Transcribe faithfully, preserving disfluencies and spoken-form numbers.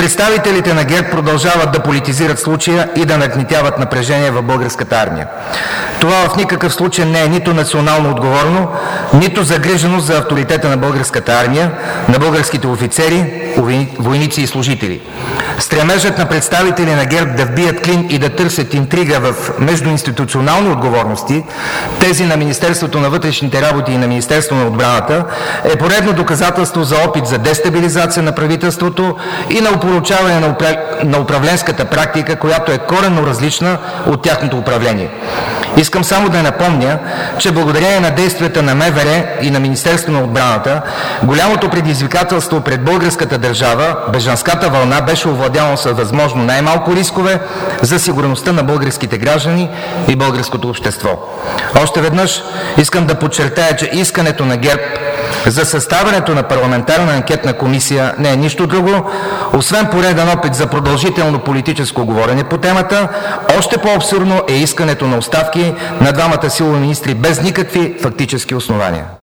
Представителите на ГЕРБ продължават да политизират случая и да нагнетяват напрежение в българската армия. Това в никакъв случай не е нито национално отговорно, нито загриженост за авторитета на българската армия, на българските офицери, войници и служители. Стремежът на представители на ГЕРБ да вбият клин и да търсят интрига в междуинституционални отговорности, тези на Министерството на вътрешните работи и на Министерството на отбраната, е поредно доказателство за опит за дестабилизация на правителството и на опорочаване на, упра... на управленската практика, която е коренно различна от тяхното управление. Искам само да напомня, че благодарение на действията на МВР и на Министерството на отбраната, голямото предизвикателство пред българската държава, бежанската вълна, беше овладяно с възможно най-малко рискове за сигурността на българските граждани и българското общество. Още веднъж искам да подчертая, че искането на ГЕРБ за съставянето на парламентарна анкетна комисия не е нищо друго, освен пореден опит за продължително политическо говорене по темата. Още по-абсурдно е искането на оставки на двамата силови министри без никакви фактически основания.